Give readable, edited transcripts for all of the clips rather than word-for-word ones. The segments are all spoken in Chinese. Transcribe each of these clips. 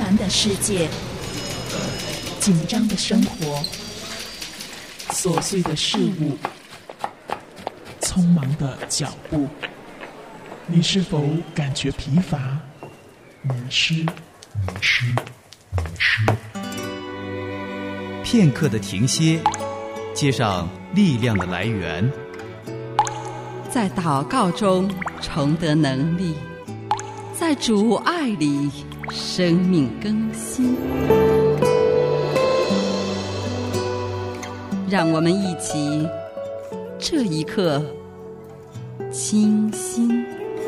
繁的世界，紧张的生活，琐碎的事物，匆忙的脚步，你是否感觉疲乏、迷失？ 片刻的停歇，接上力量的来源， 在祷告中重得能力，在主爱里生命更新。让我们一起这一刻清心。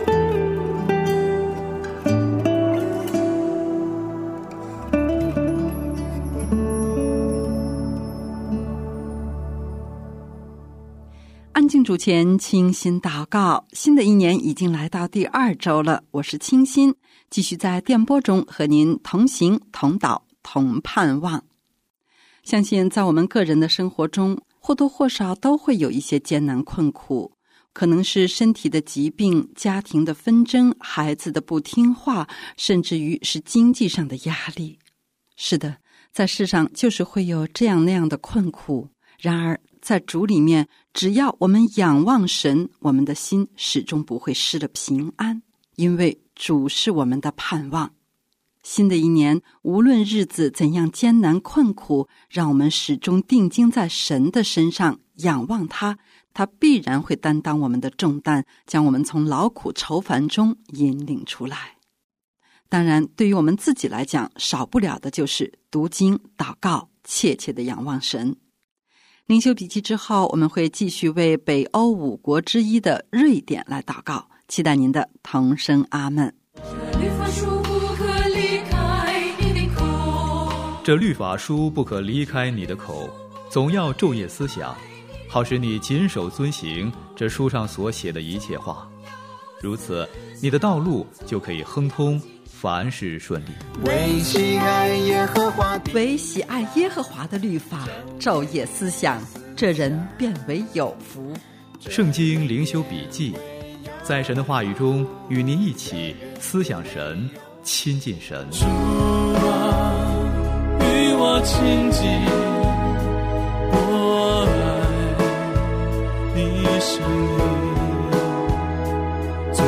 安静主前，清心祷告。新的一年已经来到第2周了，我是清心，继续在电波中和您同行同祷同盼望。相信在我们个人的生活中，或多或少都会有一些艰难困苦，可能是身体的疾病、家庭的纷争、孩子的不听话，甚至于是经济上的压力。是的，在世上就是会有这样那样的困苦，然而在主里面，只要我们仰望神，我们的心始终不会失了平安，因为主是我们的盼望。新的一年，无论日子怎样艰难困苦，让我们始终定睛在神的身上，仰望他，他必然会担当我们的重担，将我们从劳苦愁烦中引领出来。当然，对于我们自己来讲，少不了的就是读经、祷告，切切地仰望神。灵修笔记之后，我们会继续为北欧5国之一的瑞典来祷告，期待您的同声阿们。 这律法书不可离开你的口，总要昼夜思想，好使你谨守遵行这书上所写的一切话。如此，你的道路就可以亨通，凡事顺利。 为喜爱耶和华的律法，昼夜思想，这人便为有福。 圣经灵修笔记，在神的话语中与您一起思想神，亲近神。 主啊，与我亲近，我爱你生命，做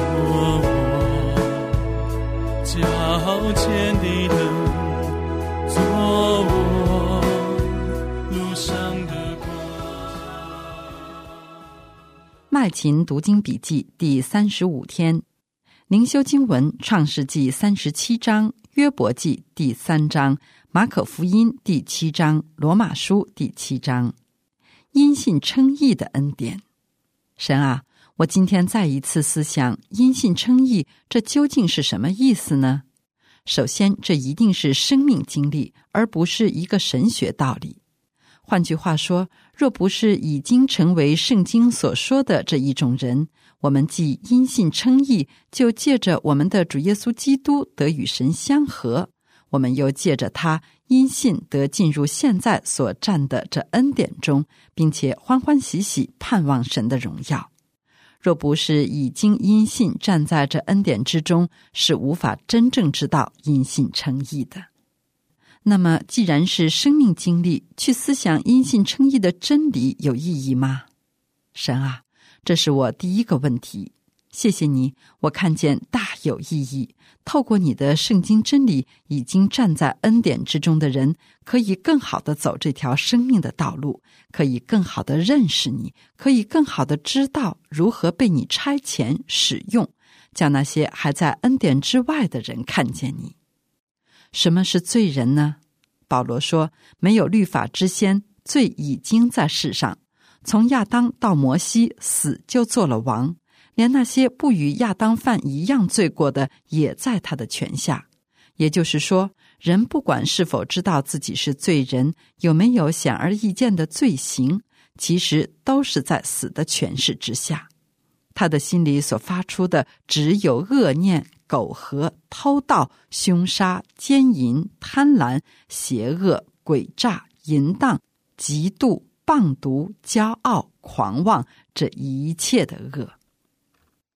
我脚前的灯，做我路上的光。 麦琴读经笔记第35天，灵修经文创世纪37章，约伯记第3章，马可福音第7章，罗马书第7章。因信称义的恩典。神啊，我今天再一次思想因信称义，这究竟是什么意思呢？首先，这一定是生命经历，而不是一个神学道理。换句话说，若不是已经成为圣经所说的这一种人，我们既因信称义，就借着我们的主耶稣基督得与神相合，我们又借着他因信得进入现在所占的这恩典中，并且欢欢喜喜盼望神的荣耀。若不是已经因信站在这恩典之中，是无法真正知道因信称义的。那么既然是生命经历，去思想因信称义的真理有意义吗？神啊，这是我第一个问题。谢谢你，我看见大有意义。透过你的圣经真理，已经站在恩典之中的人，可以更好地走这条生命的道路，可以更好地认识你，可以更好地知道如何被你差遣使用，叫那些还在恩典之外的人看见你。什么是罪人呢？保罗说，没有律法之先，罪已经在世上。从亚当到摩西，死就做了王，连那些不与亚当犯一样罪过的，也在他的权下。也就是说，人不管是否知道自己是罪人，有没有显而易见的罪行，其实都是在死的权势之下。他的心里所发出的只有恶念、苟合、偷盗、凶杀、奸淫、贪婪、邪恶、诡诈、淫荡、嫉妒、谤毒、骄傲、狂妄，这一切的恶。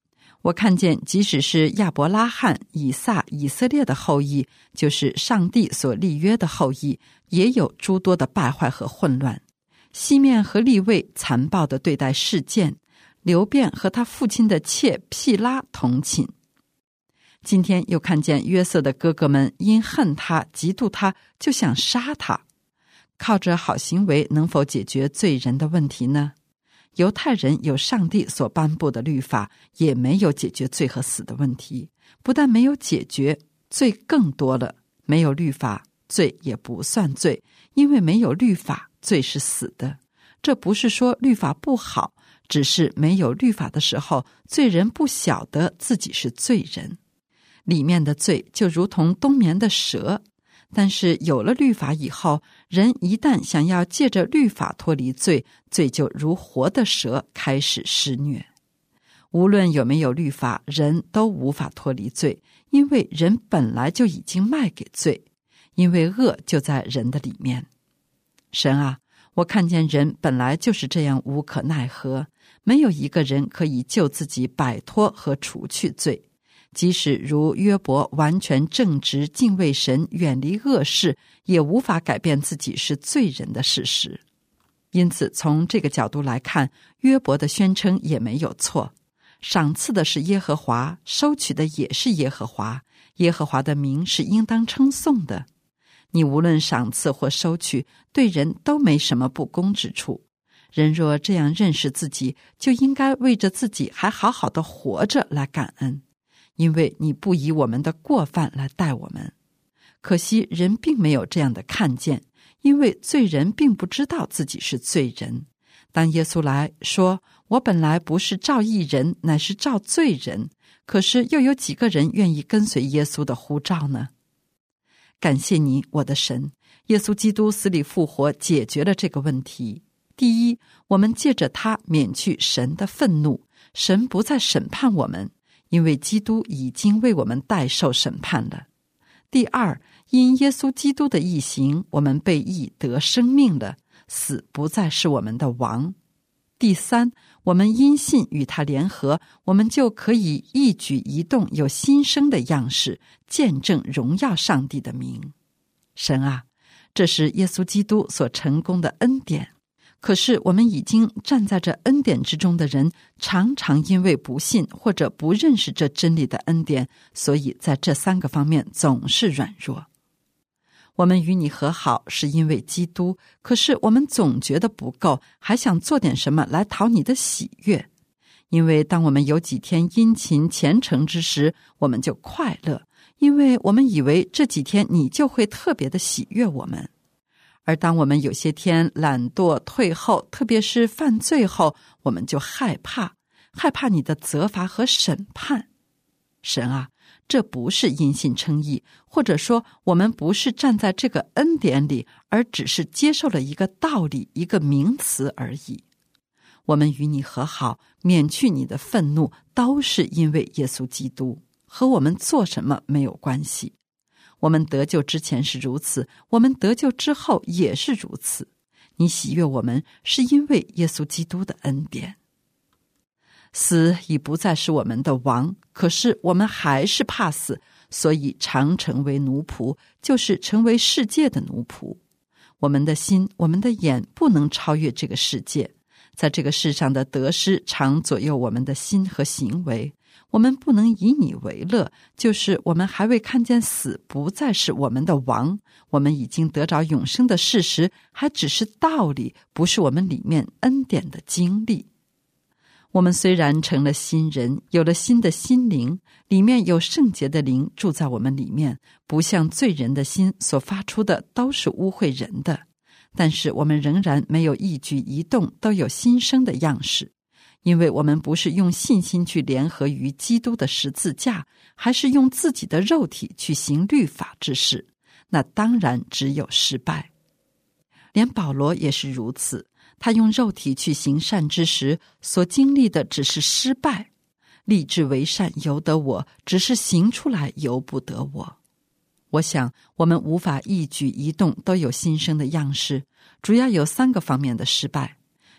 我看见即使是亚伯拉罕、以撒、以色列的后裔，就是上帝所立约的后裔，也有诸多的败坏和混乱。西面和利未残暴地对待示剑，流便和他父亲的妾毗拉同寝。今天又看见约瑟的哥哥们因恨他、嫉妒他，就想杀他。靠着好行为能否解决罪人的问题呢？犹太人有上帝所颁布的律法，也没有解决罪和死的问题。不但没有解决，罪更多了。没有律法，罪也不算罪，因为没有律法，罪是死的。这不是说律法不好，只是没有律法的时候，罪人不晓得自己是罪人。里面的罪就如同冬眠的蛇，但是有了律法以后，人一旦想要借着律法脱离罪，罪就如活的蛇开始施虐。无论有没有律法，人都无法脱离罪，因为人本来就已经卖给罪，因为恶就在人的里面。神啊，我看见人本来就是这样无可奈何，没有一个人可以救自己摆脱和除去罪。即使如约伯完全正直、敬畏神、远离恶事，也无法改变自己是罪人的事实。因此从这个角度来看，约伯的宣称也没有错。赏赐的是耶和华，收取的也是耶和华，耶和华的名是应当称颂的。你无论赏赐或收取，对人都没什么不公之处。人若这样认识自己，就应该为着自己还好好的活着来感恩，因为你不以我们的过犯来待我们。可惜人并没有这样的看见，因为罪人并不知道自己是罪人。当耶稣来说，我本来不是召义人，乃是召罪人，可是又有几个人愿意跟随耶稣的呼召呢？感谢你，我的神，耶稣基督死里复活解决了这个问题。第一，我们借着他免去神的愤怒，神不再审判我们，因为基督已经为我们代受审判了。第二，因耶稣基督的义行，我们被义得生命了，死不再是我们的王。第三，我们因信与他联合，我们就可以一举一动有新生的样式，见证荣耀上帝的名。神啊，这是耶稣基督所成功的恩典。可是我们已经站在这恩典之中的人，常常因为不信或者不认识这真理的恩典，所以在这三个方面总是软弱。我们与你和好是因为基督，可是我们总觉得不够，还想做点什么来讨你的喜悦。因为当我们有几天殷勤虔诚之时，我们就快乐，因为我们以为这几天你就会特别的喜悦我们。而当我们有些天懒惰退后，特别是犯罪后，我们就害怕你的责罚和审判。神啊，这不是因信称义，或者说我们不是站在这个恩典里，而只是接受了一个道理，一个名词而已。我们与你和好，免去你的愤怒，都是因为耶稣基督，和我们做什么没有关系。我们得救之前是如此，我们得救之后也是如此。你喜悦我们，是因为耶稣基督的恩典。死已不再是我们的王，可是我们还是怕死，所以常成为奴仆，就是成为世界的奴仆。我们的心，我们的眼不能超越这个世界，在这个世上的得失常左右我们的心和行为。我们不能以你为乐，就是我们还未看见死不再是我们的王，我们已经得着永生的事实，还只是道理，不是我们里面恩典的经历。我们虽然成了新人，有了新的心灵，里面有圣洁的灵住在我们里面，不像罪人的心所发出的都是污秽人的，但是我们仍然没有一举一动都有新生的样式。因为我们不是用信心去联合于基督的十字架，还是用自己的肉体去行律法之事，那当然只有失败。连保罗也是如此，他用肉体去行善之时，所经历的只是失败。立志为善由得我，只是行出来由不得我。我想我们无法一举一动都有新生的样式，主要有3个方面的失败。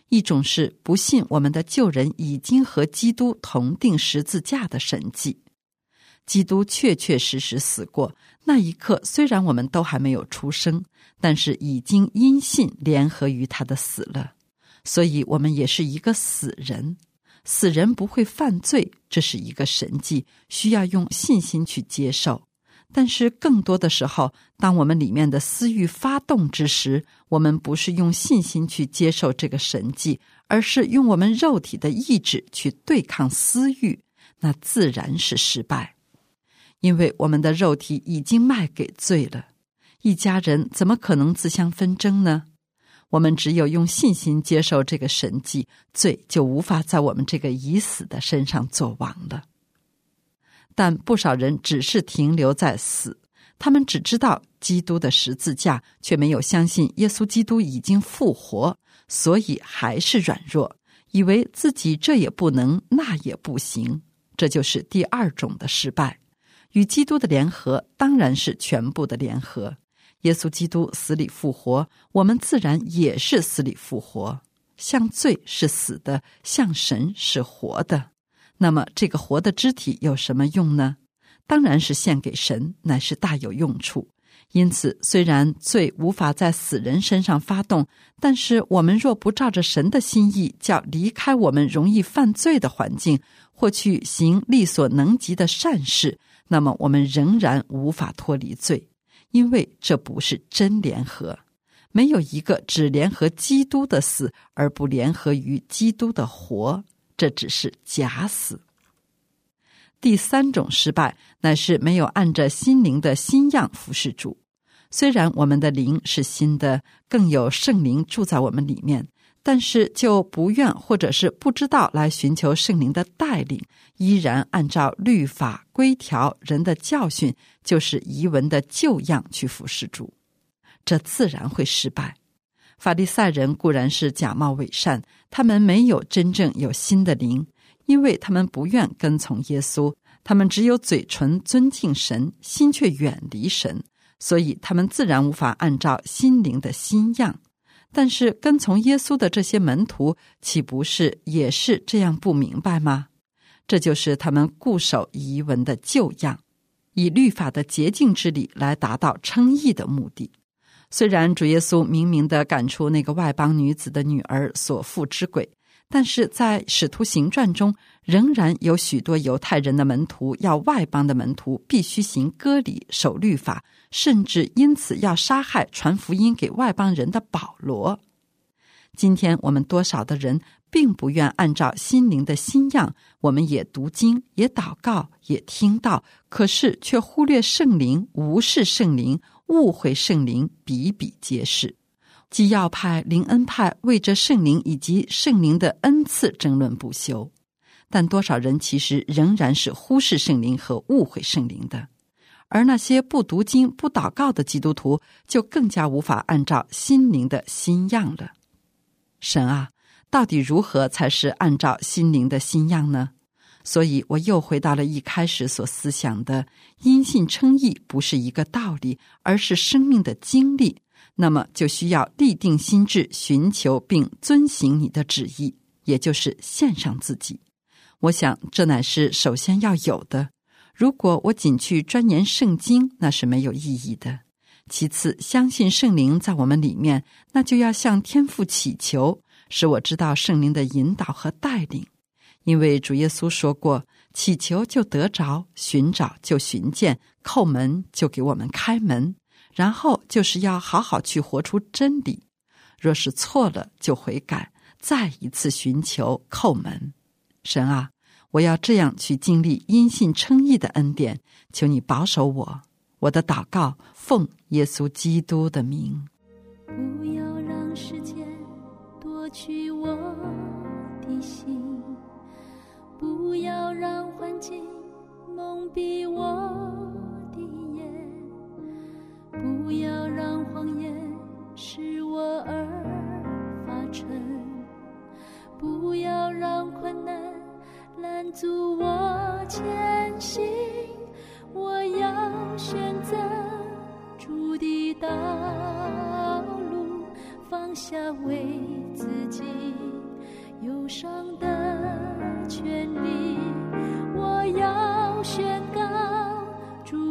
一种是不信我们的救人已经和基督同定十字架的神迹。基督确确实实死过，那一刻虽然我们都还没有出生，但是已经因信联合于他的死了，所以我们也是一个死人。死人不会犯罪，这是一个神迹，需要用信心去接受。但是更多的时候，当我们里面的私欲发动之时，我们不是用信心去接受这个神迹，而是用我们肉体的意志去对抗私欲，那自然是失败。因为我们的肉体已经卖给罪了，一家人怎么可能自相纷争呢？我们只有用信心接受这个神迹，罪就无法在我们这个已死的身上作王了。但不少人只是停留在死，他们只知道基督的十字架，却没有相信耶稣基督已经复活，所以还是软弱，以为自己这也不能，那也不行。这就是第二种的失败。与基督的联合当然是全部的联合。耶稣基督死里复活，我们自然也是死里复活。像罪是死的，像神是活的。那么这个活的肢体有什么用呢？当然是献给神，乃是大有用处。因此虽然罪无法在死人身上发动，但是我们若不照着神的心意，叫离开我们容易犯罪的环境，或去行力所能及的善事，那么我们仍然无法脱离罪，因为这不是真联合。没有一个只联合基督的死而不联合于基督的活，这只是假死。第三种失败乃是没有按着心灵的新样服侍主。虽然我们的灵是新的，更有圣灵住在我们里面，但是就不愿或者是不知道来寻求圣灵的带领，依然按照律法规条人的教训，就是遗文的旧样去服侍主，这自然会失败。法利赛人固然是假冒伪善，他们没有真正有新的灵，因为他们不愿跟从耶稣，他们只有嘴唇尊敬神，心却远离神，所以他们自然无法按照心灵的新样。但是跟从耶稣的这些门徒，岂不是也是这样不明白吗？这就是他们固守遗文的旧样，以律法的洁净之理来达到称义的目的。虽然主耶稣明明地赶出那个外邦女子的女儿所附之鬼，但是在使徒行传中，仍然有许多犹太人的门徒要外邦的门徒必须行割礼、守律法，甚至因此要杀害传福音给外邦人的保罗。今天我们多少的人并不愿按照心灵的新样，我们也读经，也祷告，也听道，可是却忽略圣灵，无视圣灵，误会圣灵，比比皆是。基要派、灵恩派为着圣灵以及圣灵的恩赐争论不休，但多少人其实仍然是忽视圣灵和误会圣灵的。而那些不读经、不祷告的基督徒，就更加无法按照心灵的新样了。神啊，到底如何才是按照心灵的新样呢？所以我又回到了一开始所思想的，因信称义不是一个道理，而是生命的经历。那么就需要立定心志，寻求并遵行你的旨意，也就是献上自己。我想这乃是首先要有的。如果我仅去钻研圣经，那是没有意义的。其次，相信圣灵在我们里面，那就要向天父祈求，使我知道圣灵的引导和带领。因为主耶稣说过，祈求就得着，寻找就寻见，叩门就给我们开门。然后就是要好好去活出真理，若是错了就悔改，再一次寻求叩门。神啊，我要这样去经历因信称义的恩典，求你保守我。我的祷告奉耶稣基督的名。 不要让时间夺去我的心，不要让环境蒙蔽我的眼，不要让谎言使我而发沉，不要让困难拦阻我前行。我要选择主的道路，放下为自己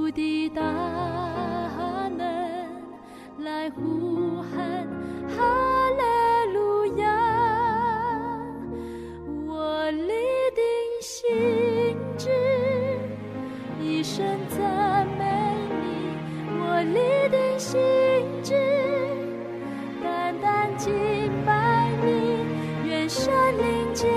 主的大能来呼喊哈利路亚，我立定心志，一生赞美你，我立定心志，单单敬拜你，愿神灵降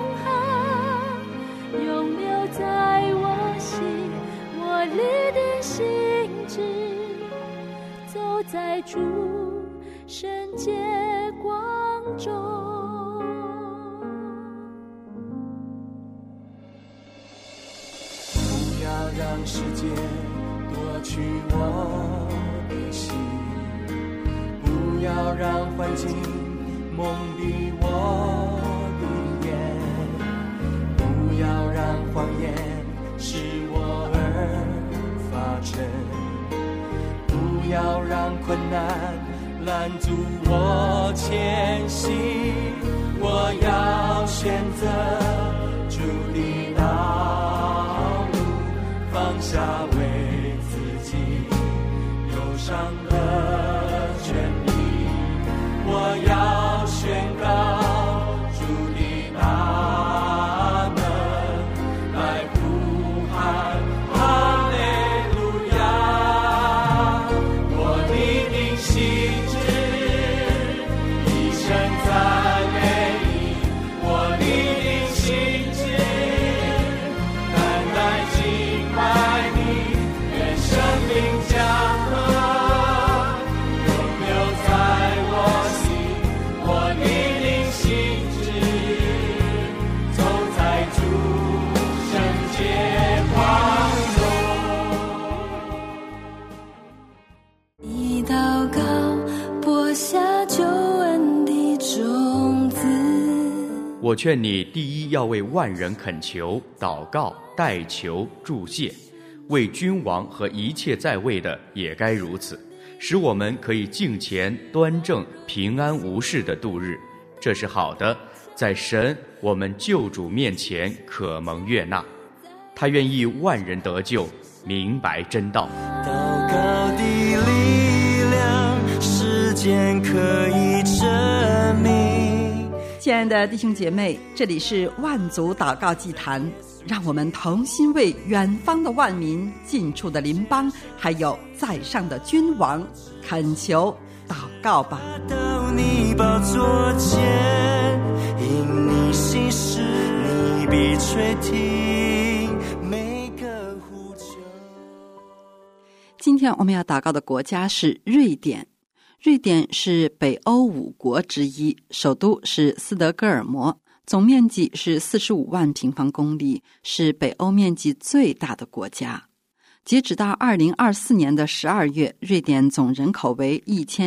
下，永留在我心，我立定心志，走在主圣洁光中。 不要让世界夺取我的心，不要让环境蒙蔽我的眼，不要让谎言使我而发沉，不要让困难拦阻我前行，我要选择主的道路，放下为自己忧伤的权利，我要宣告主的大能来呼喊哈利路亚，我立定心志，一生赞美你，我立定心志，单单敬拜你，愿生命降河，永留在我心，我立定心志，走在主圣洁光中。 你祷告播下救恩的种子， 我劝你第一要为万人恳求、祷告、代求、祝谢，为君王和一切在位的也该如此，使我们可以敬虔、端正、平安无事的度日，这是好的，在神我们救主面前可蒙悦纳。他愿意万人得救，明白真道。 祷告的力量，时间可以证明。 亲爱的弟兄姐妹，这里是万族祷告祭坛，让我们同心为远方的万民、近处的邻邦，还有在上的君王恳求祷告吧。 到你宝座前，因你心事，你必垂听每个呼求。 今天我们要祷告的国家是瑞典。瑞典是北欧5国之一，首都是斯德哥尔摩，总面积是45万平方公里，是北欧面积最大的国家。截止到2024年的12月，瑞典总人口为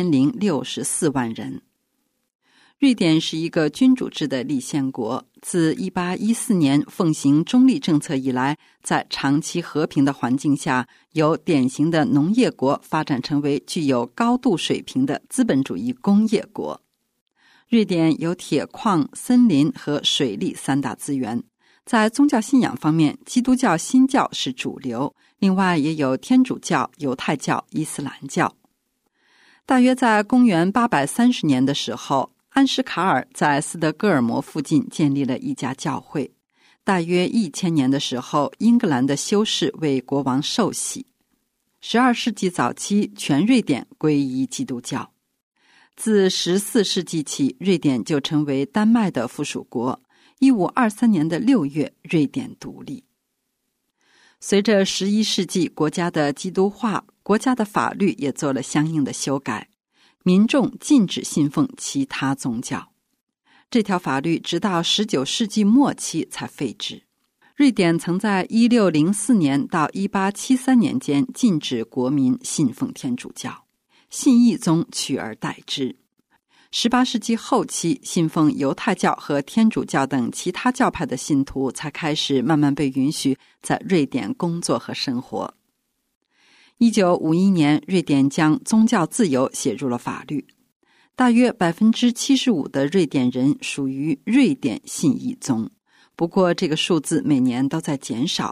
1064万人。瑞典是一个君主制的立宪国，自1814年奉行中立政策以来，在长期和平的环境下，由典型的农业国发展成为具有高度水平的资本主义工业国。瑞典有铁矿、森林和水利3大资源。在宗教信仰方面，基督教新教是主流，另外也有天主教、犹太教、伊斯兰教。大约在公元830年的时候，安什卡尔在斯德哥尔摩附近建立了一家教会。大约1000年的时候，英格兰的修士为国王受洗。12世纪早期，全瑞典皈依基督教。自14世纪起，瑞典就成为丹麦的附属国。1523年的6月，瑞典独立。随着11世纪国家的基督化，国家的法律也做了相应的修改，民众禁止信奉其他宗教。这条法律直到19世纪末期才废止。瑞典曾在1604年到1873年间禁止国民信奉天主教，信义宗取而代之。18世纪后期，信奉犹太教和天主教等其他教派的信徒才开始慢慢被允许在瑞典工作和生活。1951年，瑞典将宗教自由写入了法律。大约 75% 的瑞典人属于瑞典信义宗，不过这个数字每年都在减少。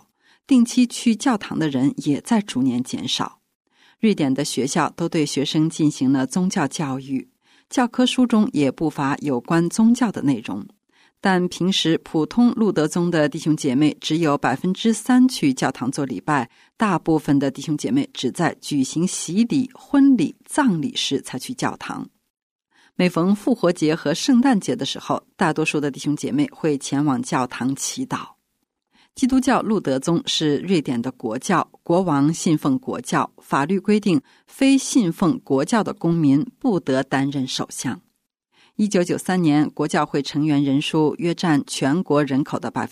定期去教堂的人也在逐年减少。瑞典的学校都对学生进行了宗教教育，教科书中也不乏有关宗教的内容。但平时普通路德宗的弟兄姐妹只有 3% 去教堂做礼拜，大部分的弟兄姐妹只在举行洗礼、婚礼、葬礼时才去教堂。每逢复活节和圣诞节的时候，大多数的弟兄姐妹会前往教堂祈祷。基督教路德宗是瑞典的国教，国王信奉国教，法律规定非信奉国教的公民不得担任首相。1993年，国教会成员人数约占全国人口的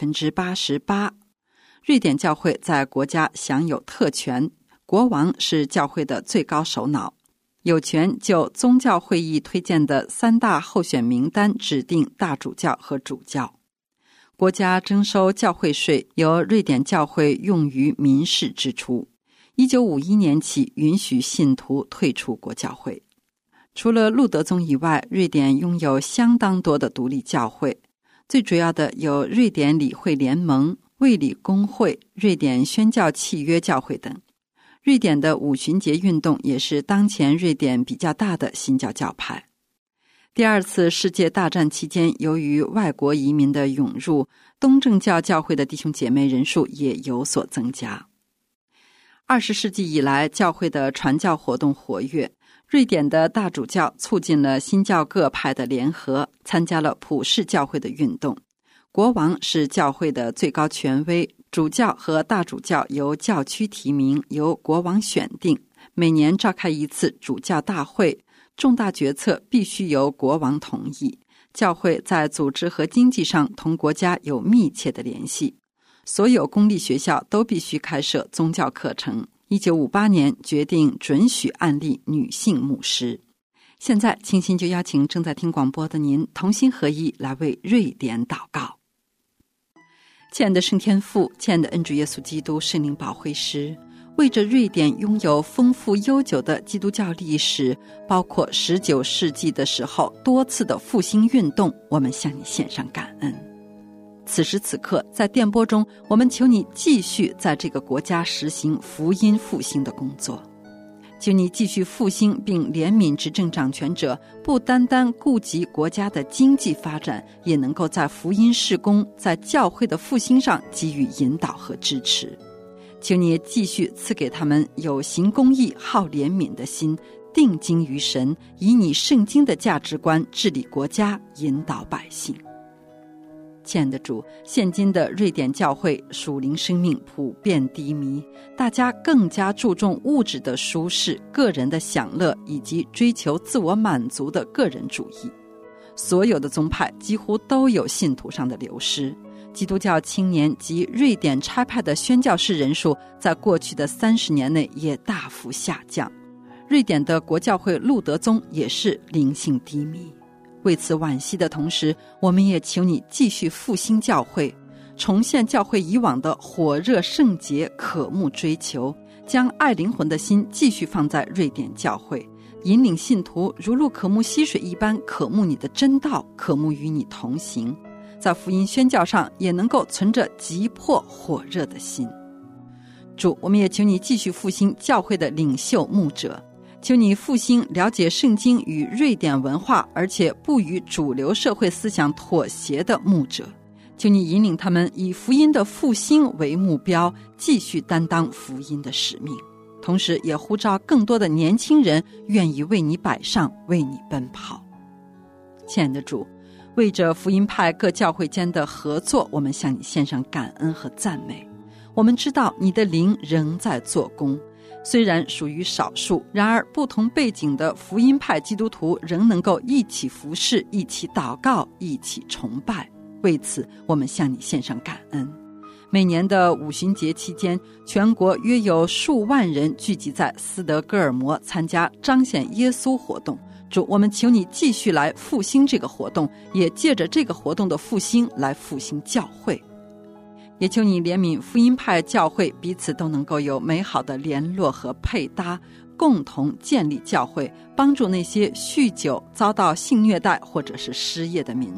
88%。 瑞典教会在国家享有特权，国王是教会的最高首脑，有权就宗教会议推荐的3大候选名单指定大主教和主教。国家征收教会税由瑞典教会用于民事支出。1951年起允许信徒退出国教会。除了路德宗以外，瑞典拥有相当多的独立教会，最主要的有瑞典理会联盟、卫理公会、瑞典宣教契约教会等。瑞典的五旬节运动也是当前瑞典比较大的新教教派。第二次世界大战期间，由于外国移民的涌入，东正教教会的弟兄姐妹人数也有所增加。20世纪以来，教会的传教活动活跃，瑞典的大主教促进了新教各派的联合，参加了普世教会的运动。国王是教会的最高权威，主教和大主教由教区提名，由国王选定，每年召开一次主教大会，重大决策必须由国王同意。教会在组织和经济上同国家有密切的联系。所有公立学校都必须开设宗教课程。1958年决定准许案例女性牧师。现在清心就邀请正在听广播的您同心合一来为瑞典祷告。亲爱的圣天父，亲爱的恩主耶稣基督圣灵保惠师，为着瑞典拥有丰富悠久的基督教历史，包括19世纪的时候多次的复兴运动，我们向你献上感恩。此时此刻，在电波中，我们求你继续在这个国家实行福音复兴的工作。求你继续复兴并怜悯执政掌权者，不单单顾及国家的经济发展，也能够在福音事工、在教会的复兴上给予引导和支持。求你也继续赐给他们有行公义、好怜悯的心，定睛于神，以你圣经的价值观治理国家，引导百姓。亲爱的主，现今的瑞典教会属灵生命普遍低迷，大家更加注重物质的舒适、个人的享乐以及追求自我满足的个人主义。所有的宗派几乎都有信徒上的流失。基督教青年及瑞典差派的宣教士人数在过去的30年内也大幅下降。瑞典的国教会路德宗也是灵性低迷。为此惋惜的同时，我们也求你继续复兴教会，重现教会以往的火热圣洁渴慕追求，将爱灵魂的心继续放在瑞典教会，引领信徒如鹿渴慕溪水一般渴慕你的真道，渴慕与你同行，在福音宣教上也能够存着急迫火热的心。主，我们也求你继续复兴教会的领袖牧者，求你复兴了解圣经与瑞典文化，而且不与主流社会思想妥协的牧者。求你引领他们以福音的复兴为目标，继续担当福音的使命，同时也呼召更多的年轻人愿意为你摆上，为你奔跑。亲爱的主，为着福音派各教会间的合作，我们向你献上感恩和赞美。我们知道你的灵仍在做工，虽然属于少数，然而不同背景的福音派基督徒仍能够一起服侍，一起祷告，一起崇拜。为此，我们向你献上感恩。每年的五旬节期间，全国约有数万人聚集在斯德哥尔摩参加彰显耶稣活动。主，我们求你继续来复兴这个活动，也借着这个活动的复兴来复兴教会。也求你怜悯福音派教会彼此都能够有美好的联络和配搭，共同建立教会，帮助那些酗酒、遭到性虐待或者是失业的民众，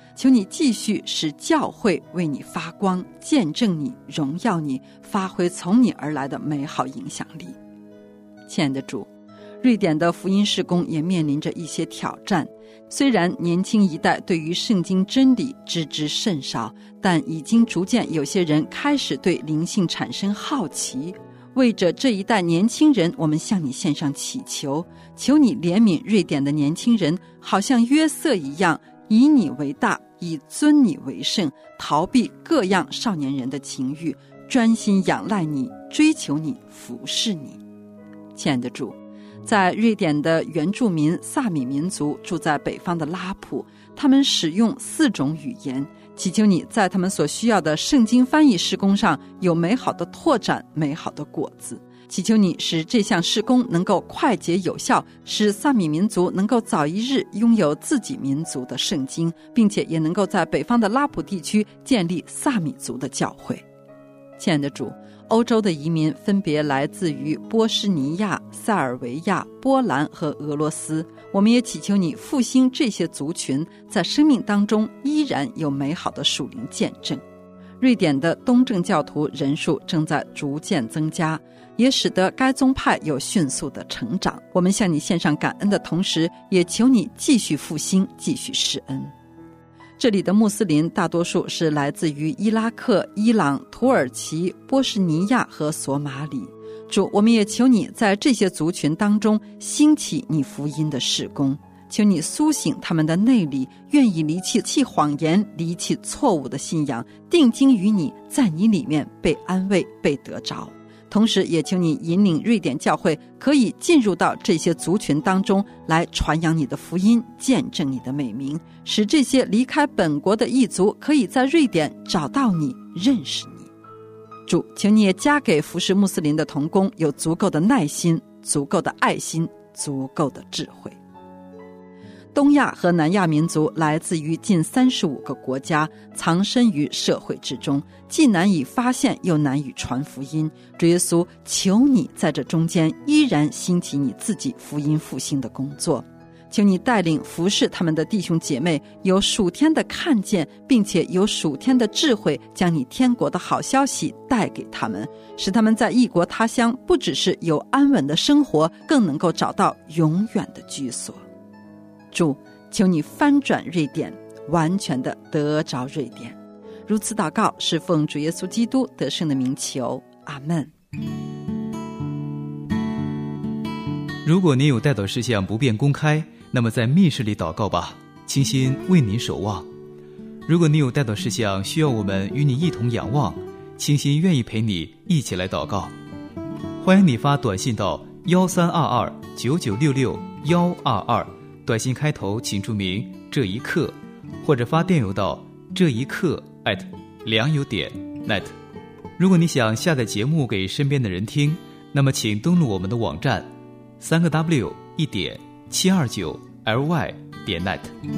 求你继续使教会为你发光，见证你，荣耀你，发挥从你而来的美好影响力。亲爱的主，瑞典的福音事工也面临着一些挑战。虽然年轻一代对于圣经真理知之甚少，但已经逐渐有些人开始对灵性产生好奇。为着这一代年轻人，我们向你献上祈求，求你怜悯瑞典的年轻人，好像约瑟一样，以你为大，以尊你为圣，逃避各样少年人的情欲，专心仰赖你，追求你，服侍你。亲爱的主，在瑞典的原住民萨米民族住在北方的拉普，他们使用4种语言，祈求你在他们所需要的圣经翻译事工上有美好的拓展，美好的果子。祈求你使这项事工能够快捷有效，使萨米民族能够早一日拥有自己民族的圣经，并且也能够在北方的拉普地区建立萨米族的教会。亲爱的主，欧洲的移民分别来自于波斯尼亚、塞尔维亚、波兰和俄罗斯，我们也祈求你复兴这些族群，在生命当中依然有美好的属灵见证。瑞典的东正教徒人数正在逐渐增加，也使得该宗派有迅速的成长。我们向你献上感恩的同时，也求你继续复兴，继续施恩。这里的穆斯林大多数是来自于伊拉克、伊朗、土耳其、波士尼亚和索马里。主，我们也求你在这些族群当中兴起你福音的事工，求你苏醒他们的内里，愿意离弃谎言，离弃错误的信仰，定睛于你，在你里面被安慰，被得着。同时也求你引领瑞典教会可以进入到这些族群当中来传扬你的福音，见证你的美名，使这些离开本国的异族可以在瑞典找到你，认识你。主，求你也加给服侍穆斯林的同工有足够的耐心，足够的爱心，足够的智慧。东亚和南亚民族来自于近35个国家，藏身于社会之中，既难以发现又难以传福音。主耶稣，求你在这中间依然兴起你自己福音复兴的工作，求你带领服侍他们的弟兄姐妹有属天的看见，并且有属天的智慧，将你天国的好消息带给他们，使他们在异国他乡不只是有安稳的生活，更能够找到永远的居所。主，求你翻转瑞典，完全的得着瑞典。如此祷告，是奉主耶稣基督得胜的名求，阿们。 如果您有代祷事项不便公开，那么在密室里祷告吧，倾心为您守望。如果您有代祷事项需要我们与你一同仰望，倾心愿意陪你一起来祷告。欢迎你发短信到132299662122，短信开头请注明这一刻，或者发电邮到这一刻@良友.net。如果你想下载节目给身边的人听，那么请登录我们的网站3w1.729ly.net。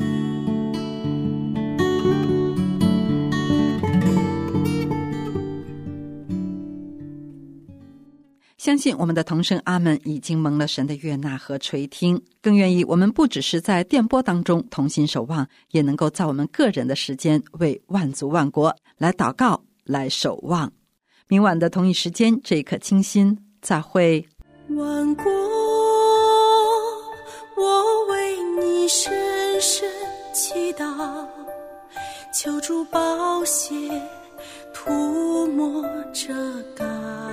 相信我们的同声阿们已经蒙了神的悦纳和垂听，更愿意我们不只是在电波当中同心守望，也能够在我们个人的时间为万族万国来祷告，来守望。明晚的同一时间，这一刻清心，再会。 万国，我为你深深祈祷，求主宝血涂抹遮盖，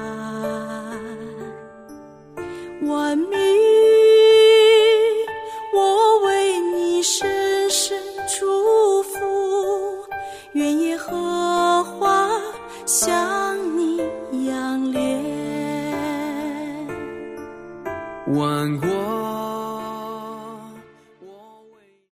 万民，我为你深深祝福，愿耶和华向你仰脸。 万国